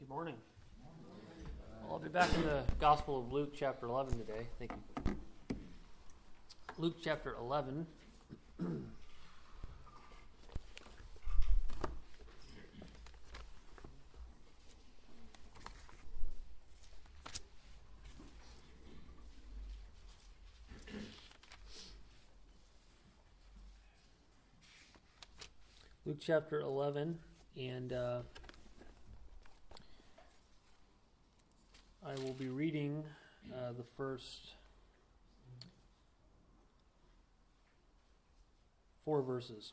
Morning. Well, I'll be back in the Gospel of Luke chapter 11 today. Thank you. Luke chapter 11. Luke chapter 11, and I will be reading the first 4 verses.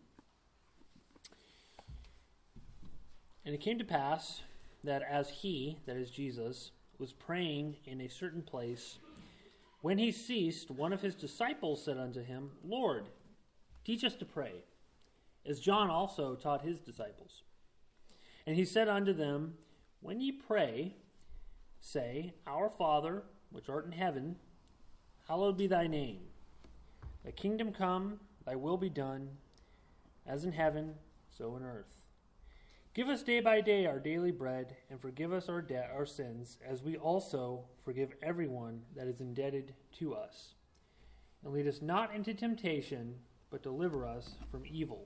And it came to pass that as he, that is Jesus, was praying in a certain place, when he ceased, one of his disciples said unto him, Lord, teach us to pray, as John also taught his disciples. And he said unto them, When ye pray, say, Our Father, which art in heaven, hallowed be thy name. Thy kingdom come, thy will be done, as in heaven, so in earth. Give us day by day our daily bread, and forgive us our sins, as we also forgive everyone that is indebted to us. And lead us not into temptation, but deliver us from evil.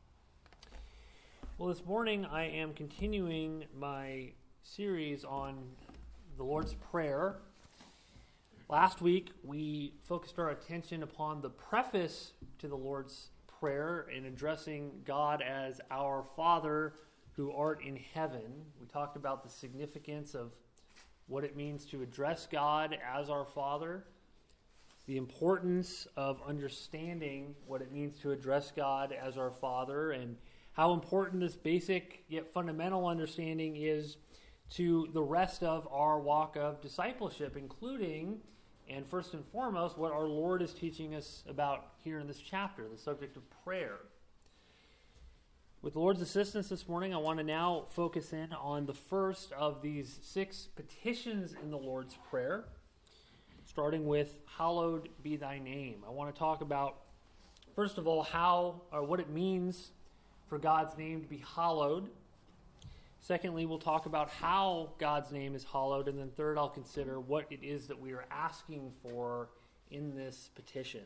Well, this morning I am continuing my series on the Lord's Prayer. Last week we focused our attention upon the preface to the Lord's Prayer in addressing God as our Father who art in heaven. We talked about the significance of what it means to address God as our Father, the importance of understanding what it means to address God as our Father, and how important this basic yet fundamental understanding is to the rest of our walk of discipleship, including, and first and foremost, what our Lord is teaching us about here in this chapter, the subject of prayer. With the Lord's assistance this morning, I want to now focus in on the first of these 6 petitions in the Lord's Prayer, starting with, Hallowed be thy name. I want to talk about, first of all, what it means for God's name to be hallowed. Secondly, we'll talk about how God's name is hallowed. And then third, I'll consider what it is that we are asking for in this petition.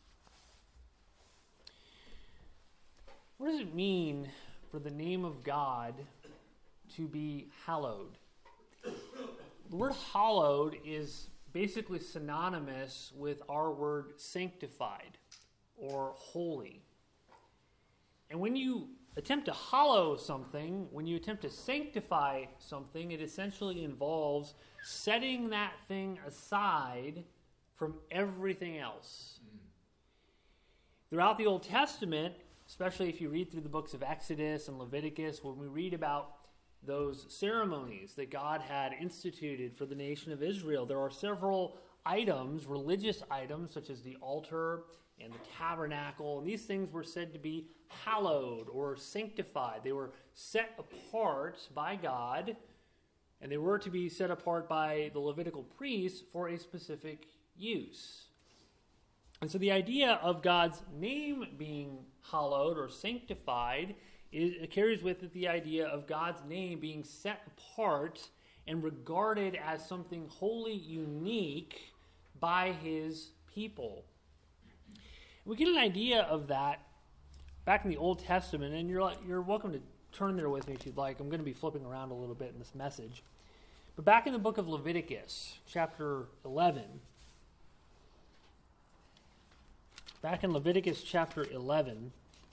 What does it mean for the name of God to be hallowed? The word hallowed is basically synonymous with our word sanctified or holy. And when you attempt to hallow something, when you attempt to sanctify something, it essentially involves setting that thing aside from everything else. Throughout the Old Testament, especially if you read through the books of Exodus and Leviticus, when we read about those ceremonies that God had instituted for the nation of Israel, there are several items, religious items, such as the altar and the tabernacle, and these things were said to be hallowed or sanctified. They were set apart by God, and they were to be set apart by the Levitical priests for a specific use. And so the idea of God's name being hallowed or sanctified carries with it the idea of God's name being set apart and regarded as something wholly unique by his people. We get an idea of that back in the Old Testament, and you're welcome to turn there with me if you'd like. I'm going to be flipping around a little bit in this message. But back in the book of Leviticus, chapter 11, back in Leviticus chapter 11,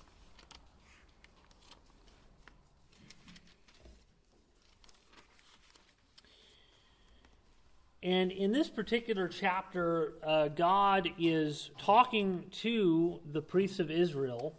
and in this particular chapter, God is talking to the priests of Israel.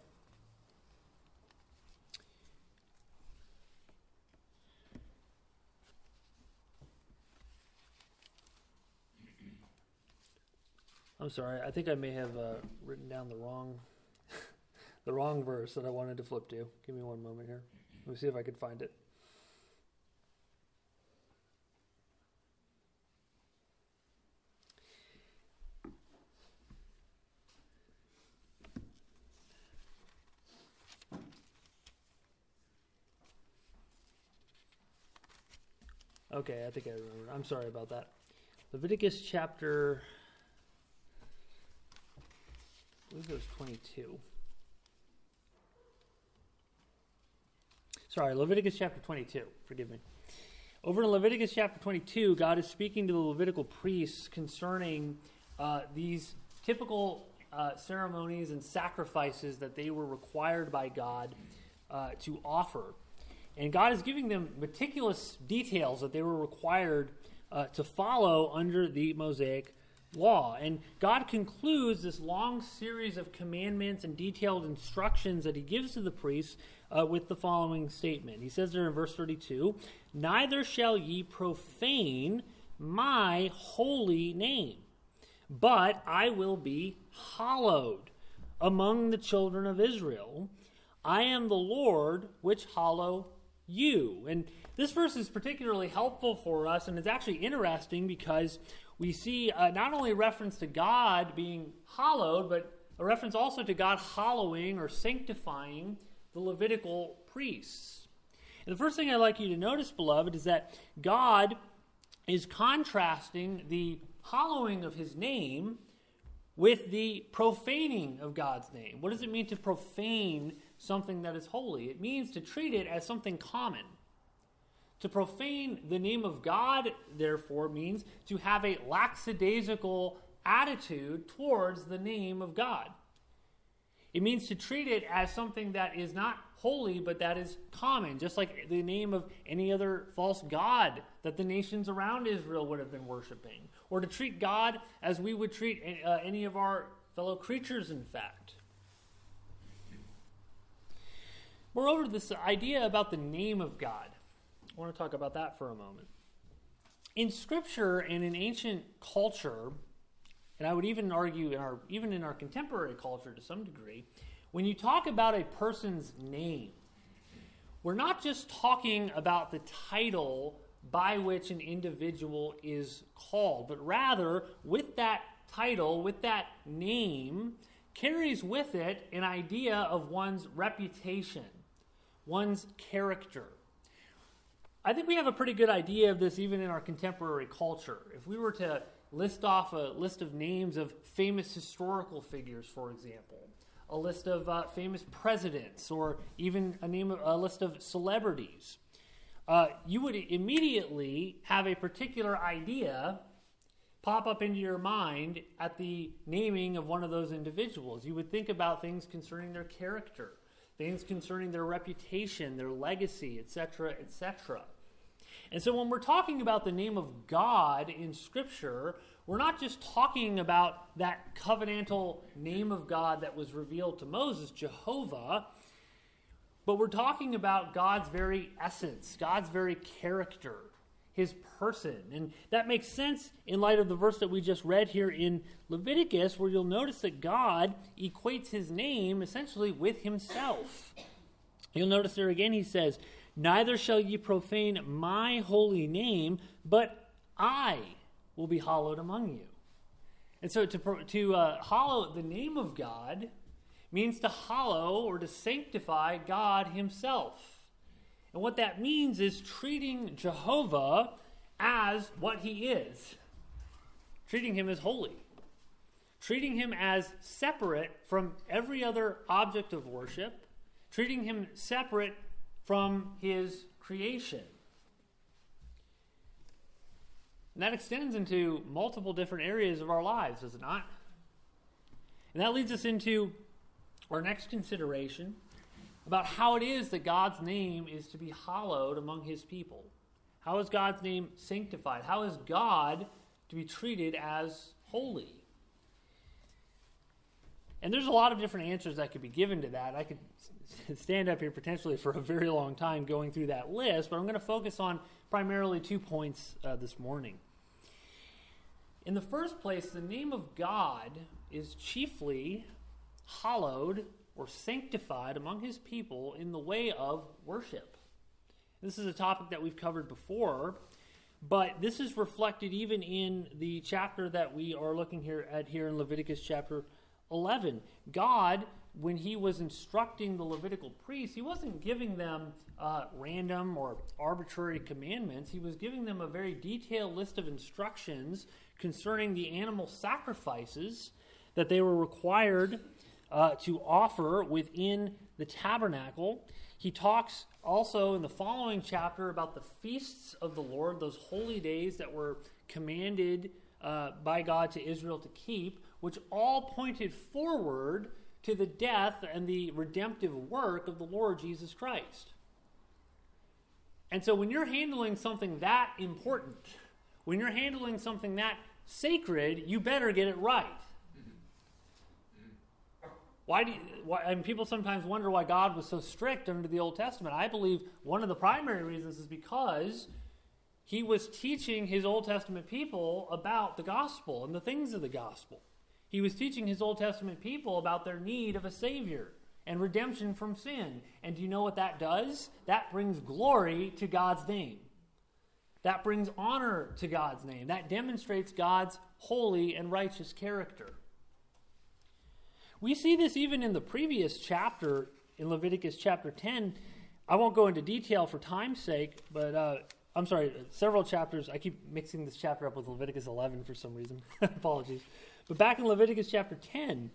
I'm sorry, I think I may have written down the wrong verse that I wanted to flip to. Give me one moment here. Let me see if I can find it. Okay, I think I remember. I'm sorry about that. Leviticus chapter, I believe it was 22. Sorry, Leviticus chapter 22. Forgive me. Over in Leviticus chapter 22, God is speaking to the Levitical priests concerning these typical ceremonies and sacrifices that they were required by God to offer. And God is giving them meticulous details that they were required to follow under the Mosaic law. And God concludes this long series of commandments and detailed instructions that he gives to the priests with the following statement. He says there in verse 32, "Neither shall ye profane my holy name, but I will be hallowed among the children of Israel. I am the Lord which hallow you." And this verse is particularly helpful for us, and it's actually interesting because we see not only a reference to God being hallowed, but a reference also to God hallowing or sanctifying the Levitical priests. And the first thing I'd like you to notice, beloved, is that God is contrasting the hallowing of his name with the profaning of God's name. What does it mean to profane something that is holy? It means to treat it as something common. To profane the name of God, therefore, means to have a lackadaisical attitude towards the name of God. It means to treat it as something that is not holy, but that is common, just like the name of any other false god that the nations around Israel would have been worshiping, or to treat God as we would treat any of our fellow creatures, in fact. Moreover, this idea about the name of God, I want to talk about that for a moment. In Scripture and in ancient culture, and I would even argue even in our contemporary culture to some degree, when you talk about a person's name, we're not just talking about the title by which an individual is called, but rather with that title, with that name, carries with it an idea of one's reputation, one's character. I think we have a pretty good idea of this even in our contemporary culture. If we were to list off a list of names of famous historical figures, for example, a list of famous presidents, or even a list of celebrities, you would immediately have a particular idea pop up into your mind at the naming of one of those individuals. You would think about things concerning their character, things concerning their reputation, their legacy, etc., etc. And so when we're talking about the name of God in Scripture, we're not just talking about that covenantal name of God that was revealed to Moses, Jehovah, but we're talking about God's very essence, God's very character, his person. And that makes sense in light of the verse that we just read here in Leviticus, where you'll notice that God equates his name essentially with himself. You'll notice there again he says, "Neither shall ye profane my holy name, but I will be hallowed among you." And so to hallow the name of God means to hallow or to sanctify God himself. And what that means is treating Jehovah as what he is. Treating him as holy. Treating him as separate from every other object of worship. Treating him separate from his creation. And that extends into multiple different areas of our lives, does it not? And that leads us into our next consideration about how it is that God's name is to be hallowed among his people. How is God's name sanctified? How is God to be treated as holy? And there's a lot of different answers that could be given to that. I could stand up here potentially for a very long time going through that list, but I'm going to focus on primarily 2 points this morning. In the first place, the name of God is chiefly hallowed or sanctified among his people in the way of worship. This is a topic that we've covered before, but this is reflected even in the chapter that we are looking at here in Leviticus chapter 11. God when he was instructing the Levitical priests, he wasn't giving them random or arbitrary commandments. He was giving them a very detailed list of instructions concerning the animal sacrifices that they were required to offer within the tabernacle. He talks also in the following chapter about the feasts of the Lord, those holy days that were commanded by God to Israel to keep, which all pointed forward to the death and the redemptive work of the Lord Jesus Christ. And so when you're handling something that important, when you're handling something that sacred, you better get it right. And people sometimes wonder why God was so strict under the Old Testament. I believe one of the primary reasons is because he was teaching his Old Testament people about the gospel and the things of the gospel. He was teaching his Old Testament people about their need of a Savior and redemption from sin. And do you know what that does? That brings glory to God's name. That brings honor to God's name. That demonstrates God's holy and righteous character. We see this even in the previous chapter, in Leviticus chapter 10. I won't go into detail for time's sake, but several chapters. I keep mixing this chapter up with Leviticus 11 for some reason. Apologies. But back in Leviticus chapter 10,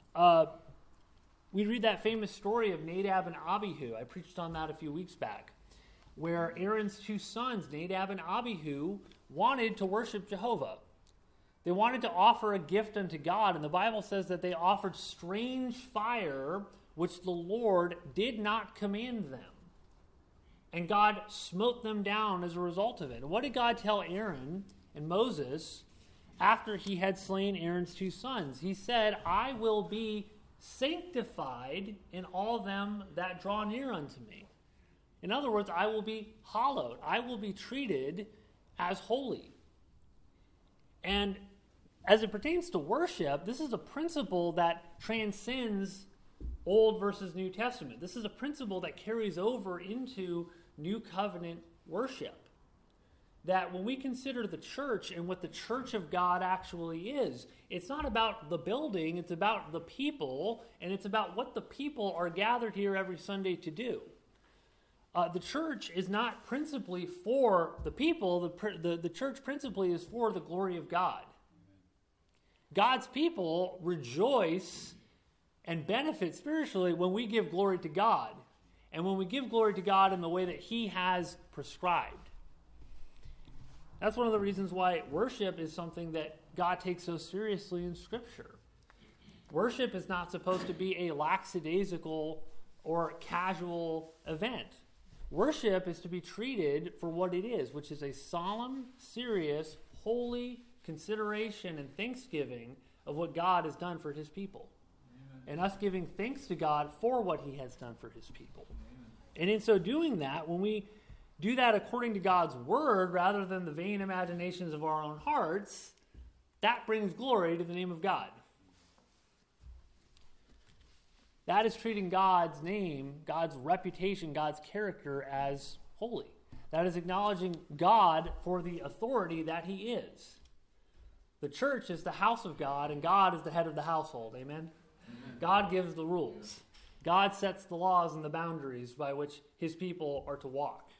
we read that famous story of Nadab and Abihu. I preached on that a few weeks back, where Aaron's two sons, Nadab and Abihu, wanted to worship Jehovah. They wanted to offer a gift unto God, and the Bible says that they offered strange fire, which the Lord did not command them. And God smote them down as a result of it. And what did God tell Aaron and Moses after he had slain Aaron's two sons? He said, I will be sanctified in all them that draw near unto me. In other words, I will be hallowed. I will be treated as holy. And as it pertains to worship, this is a principle that transcends Old versus New Testament. This is a principle that carries over into New Covenant worship. That when we consider the church and what the church of God actually is, it's not about the building, it's about the people, and it's about what the people are gathered here every Sunday to do. The church is not principally for the people, the church principally is for the glory of God. God's people rejoice and benefit spiritually when we give glory to God, and when we give glory to God in the way that He has prescribed. That's one of the reasons why worship is something that God takes so seriously in Scripture. Worship is not supposed to be a lackadaisical or casual event. Worship is to be treated for what it is, which is a solemn, serious, holy consideration and thanksgiving of what God has done for His people. Amen. And us giving thanks to God for what He has done for His people. Amen. And in so doing that, when we do that according to God's word rather than the vain imaginations of our own hearts, that brings glory to the name of God. That is treating God's name, God's reputation, God's character as holy. That is acknowledging God for the authority that He is. The church is the house of God, and God is the head of the household. Amen? Amen. God gives the rules. God sets the laws and the boundaries by which His people are to walk.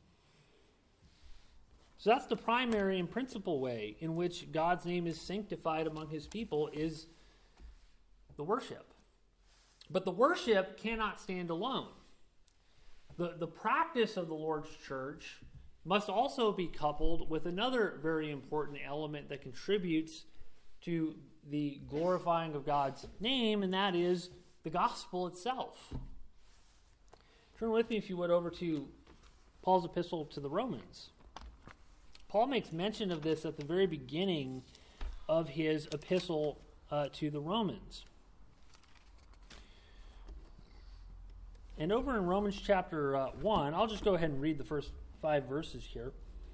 So that's the primary and principal way in which God's name is sanctified among His people, is the worship. But the worship cannot stand alone. The practice of the Lord's church must also be coupled with another very important element that contributes to the glorifying of God's name, and that is the gospel itself. Turn with me, if you would, over to Paul's epistle to the Romans. Paul makes mention of this at the very beginning of his epistle to the Romans. And over in Romans chapter 1, I'll just go ahead and read the first 5 verses here.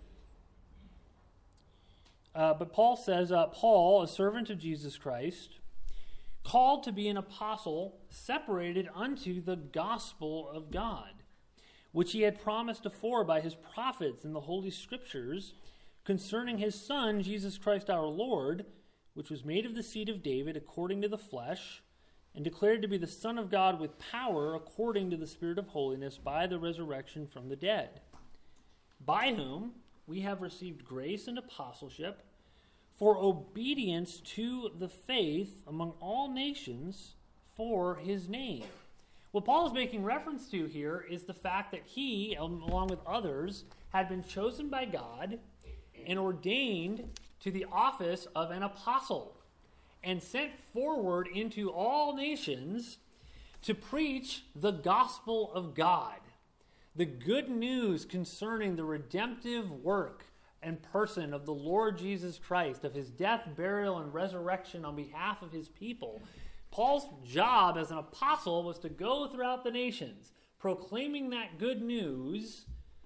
But Paul says, Paul, a servant of Jesus Christ, called to be an apostle, separated unto the gospel of God, which He had promised afore by His prophets in the Holy Scriptures, concerning His Son, Jesus Christ our Lord, which was made of the seed of David according to the flesh, and declared to be the Son of God with power according to the Spirit of holiness by the resurrection from the dead, by whom we have received grace and apostleship for obedience to the faith among all nations for his name. What Paul is making reference to here is the fact that he, along with others, had been chosen by God and ordained to the office of an apostle and sent forward into all nations to preach the gospel of God, the good news concerning the redemptive work and person of the Lord Jesus Christ, of his death, burial, and resurrection on behalf of his people. Paul's job as an apostle was to go throughout the nations, proclaiming that good news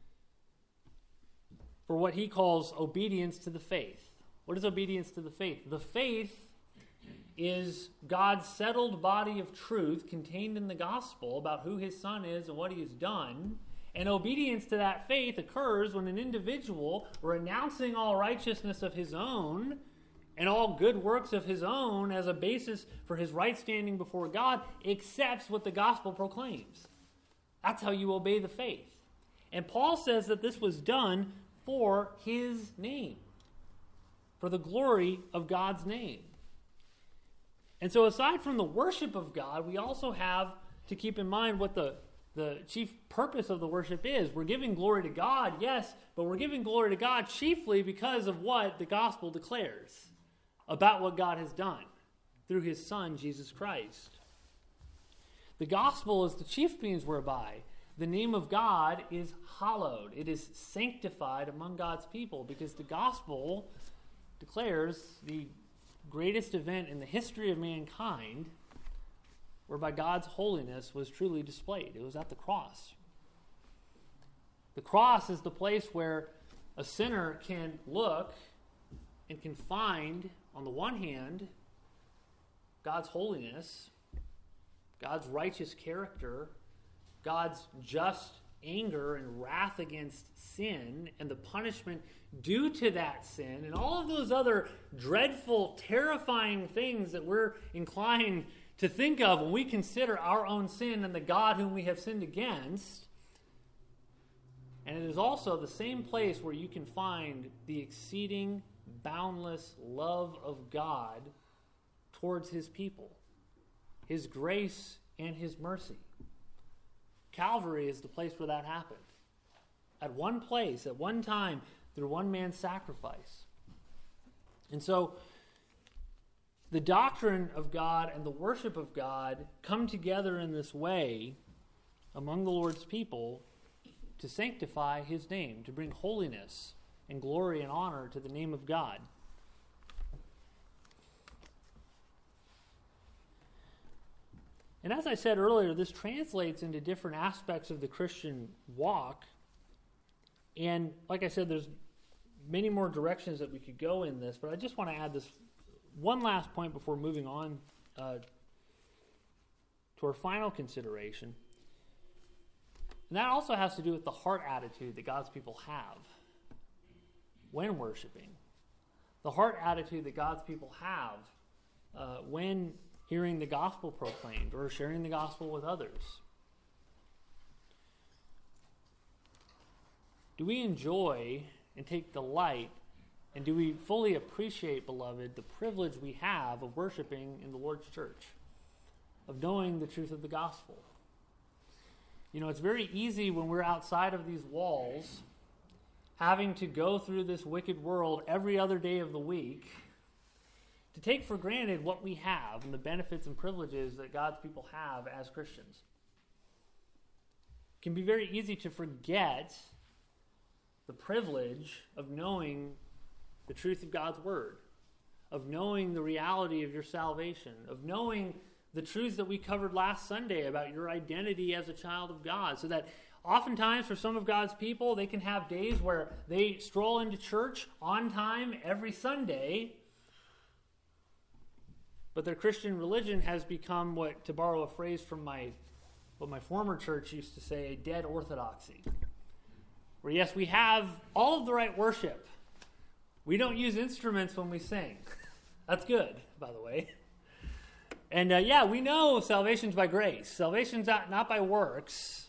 for what he calls obedience to the faith. What is obedience to the faith? The faith is God's settled body of truth contained in the gospel about who his Son is and what he has done. And obedience to that faith occurs when an individual, renouncing all righteousness of his own and all good works of his own as a basis for his right standing before God, accepts what the gospel proclaims. That's how you obey the faith. And Paul says that this was done for his name, for the glory of God's name. And so aside from the worship of God, we also have to keep in mind what the chief purpose of the worship is. We're giving glory to God, yes, but we're giving glory to God chiefly because of what the gospel declares about what God has done through his Son, Jesus Christ. The gospel is the chief means whereby the name of God is hallowed. It is sanctified among God's people because the gospel declares the greatest event in the history of mankind whereby God's holiness was truly displayed. It was at the cross. The cross is the place where a sinner can look and can find, on the one hand, God's holiness, God's righteous character, God's just anger and wrath against sin and the punishment due to that sin and all of those other dreadful, terrifying things that we're inclined to think of when we consider our own sin and the God whom we have sinned against. And it is also the same place where you can find the exceeding, boundless love of God towards his people, his grace and his mercy. Calvary is the place where that happened. At one place, at one time, through one man's sacrifice. And so, the doctrine of God and the worship of God come together in this way among the Lord's people to sanctify his name, to bring holiness and glory and honor to the name of God. And as I said earlier, this translates into different aspects of the Christian walk. And like I said, there's many more directions that we could go in this, but I just want to add this one last point before moving on to our final consideration. And that also has to do with the heart attitude that God's people have when worshiping. The heart attitude that God's people have when hearing the gospel proclaimed or sharing the gospel with others. Do we enjoy and take delight, and do we fully appreciate, beloved, the privilege we have of worshiping in the Lord's church, of knowing the truth of the gospel? You know, it's very easy when we're outside of these walls, having to go through this wicked world every other day of the week, to take for granted what we have and the benefits and privileges that God's people have as Christians. It can be very easy to forget the privilege of knowing the truth of God's word, of knowing the reality of your salvation, of knowing the truths that we covered last Sunday about your identity as a child of God, so that oftentimes for some of God's people, they can have days where they stroll into church on time every Sunday, but their Christian religion has become what, to borrow a phrase from what my former church used to say, a dead orthodoxy. Where yes, we have all of the right worship. We don't use instruments when we sing. That's good, by the way. And we know salvation's by grace. Salvation's not by works.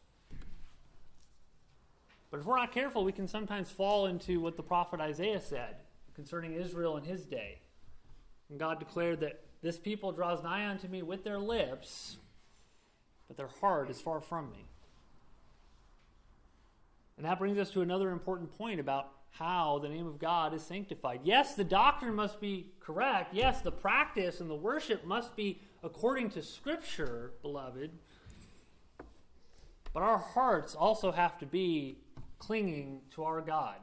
But if we're not careful, we can sometimes fall into what the prophet Isaiah said concerning Israel in his day. And God declared that this people draws nigh unto me with their lips, but their heart is far from me. And that brings us to another important point about how the name of God is sanctified. Yes, the doctrine must be correct. Yes, the practice and the worship must be according to Scripture, beloved. But our hearts also have to be clinging to our God.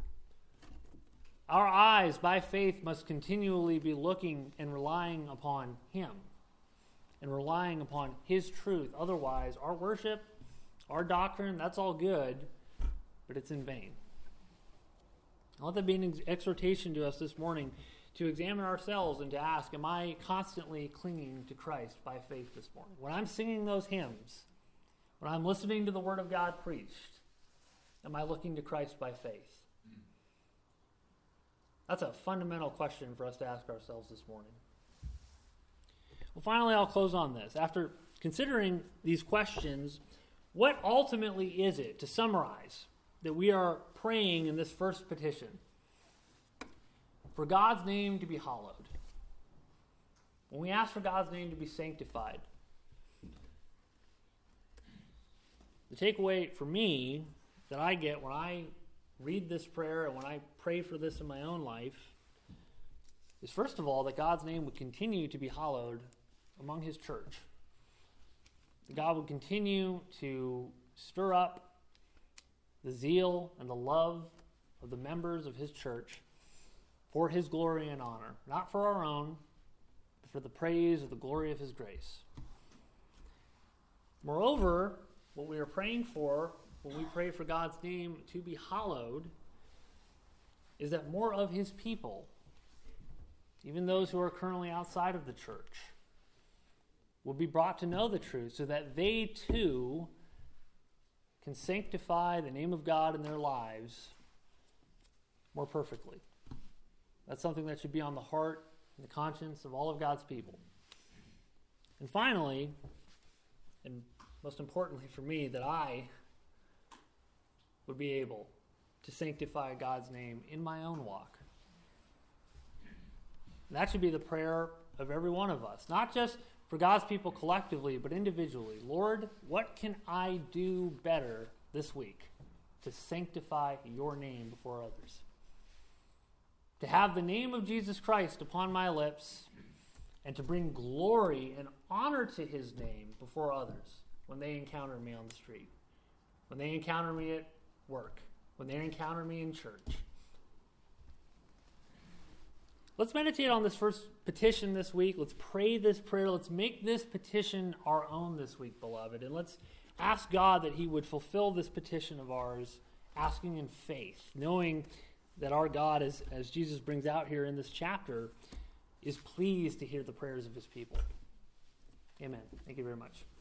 Our eyes, by faith, must continually be looking and relying upon Him and relying upon His truth. Otherwise, our worship, our doctrine, that's all good, but it's in vain. I want that be an exhortation to us this morning to examine ourselves and to ask, am I constantly clinging to Christ by faith this morning? When I'm singing those hymns, when I'm listening to the Word of God preached, am I looking to Christ by faith? That's a fundamental question for us to ask ourselves this morning. Well, finally, I'll close on this. After considering these questions, what ultimately is it, to summarize, that we are praying in this first petition? For God's name to be hallowed. When we ask for God's name to be sanctified, the takeaway for me that I get when I read this prayer and when I pray for this in my own life is, first of all, that God's name would continue to be hallowed among His church. That God would continue to stir up the zeal and the love of the members of His church for His glory and honor, not for our own, but for the praise of the glory of His grace. Moreover, what we are praying for when we pray for God's name to be hallowed is that more of His people, even those who are currently outside of the church, will be brought to know the truth so that they too can sanctify the name of God in their lives more perfectly. That's something that should be on the heart and the conscience of all of God's people. And finally, and most importantly for me, that I would be able to sanctify God's name in my own walk. And that should be the prayer of every one of us, not just for God's people collectively, but individually. Lord, what can I do better this week to sanctify your name before others? To have the name of Jesus Christ upon my lips and to bring glory and honor to His name before others when they encounter me on the street, when they encounter me at work, when they encounter me in church. Let's meditate on this first petition this week. Let's pray this prayer. Let's make this petition our own this week, beloved. And let's ask God that He would fulfill this petition of ours, asking in faith, knowing that our God, as Jesus brings out here in this chapter, is pleased to hear the prayers of His people. Amen. Thank you very much.